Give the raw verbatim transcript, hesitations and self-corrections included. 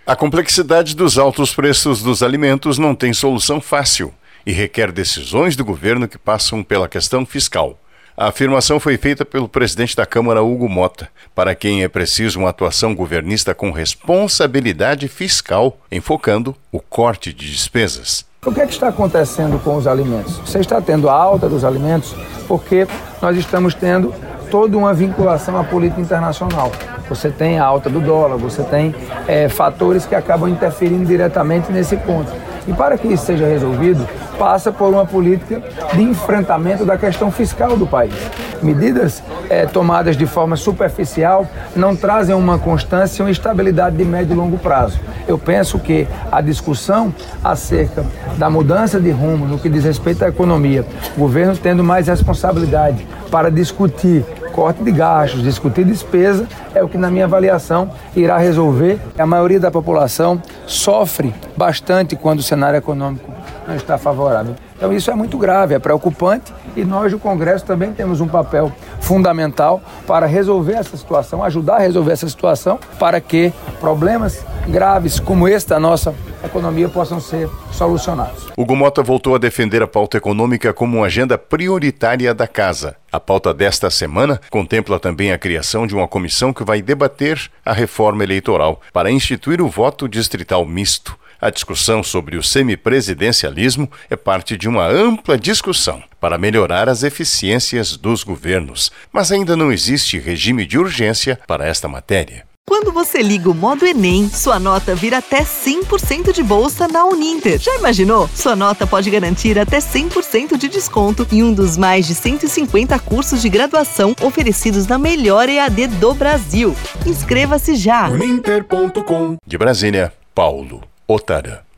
A complexidade dos altos preços dos alimentos não tem solução fácil e requer decisões do governo que passam pela questão fiscal. A afirmação foi feita pelo presidente da Câmara, Hugo Motta, para quem é preciso uma atuação governista com responsabilidade fiscal, enfocando o corte de despesas. O que é que está acontecendo com os alimentos? Você está tendo a alta dos alimentos porque nós estamos tendo toda uma vinculação à política internacional. Você tem a alta do dólar, você tem é, fatores que acabam interferindo diretamente nesse ponto. E para que isso seja resolvido, passa por uma política de enfrentamento da questão fiscal do país. Medidas é, tomadas de forma superficial não trazem uma constância e uma estabilidade de médio e longo prazo. Eu penso que a discussão acerca da mudança de rumo no que diz respeito à economia, o governo tendo mais responsabilidade para discutir corte de gastos, discutir despesa, é o que, na minha avaliação, irá resolver. A maioria da população sofre bastante quando o cenário econômico não está favorável. Então isso é muito grave, é preocupante e nós do Congresso também temos um papel fundamental para resolver essa situação, ajudar a resolver essa situação para que problemas graves como esse da nossa economia possam ser solucionados. Hugo Motta voltou a defender a pauta econômica como uma agenda prioritária da Casa. A pauta desta semana contempla também a criação de uma comissão que vai debater a reforma eleitoral para instituir o voto distrital misto. A discussão sobre o semipresidencialismo é parte de uma ampla discussão para melhorar as eficiências dos governos, mas ainda não existe regime de urgência para esta matéria. Quando você liga o modo Enem, sua nota vira até cem por cento de bolsa na Uninter. Já imaginou? Sua nota pode garantir até cem por cento de desconto em um dos mais de cento e cinquenta cursos de graduação oferecidos na melhor E A D do Brasil. Inscreva-se já! Uninter ponto com. De Brasília, Paulo Otara.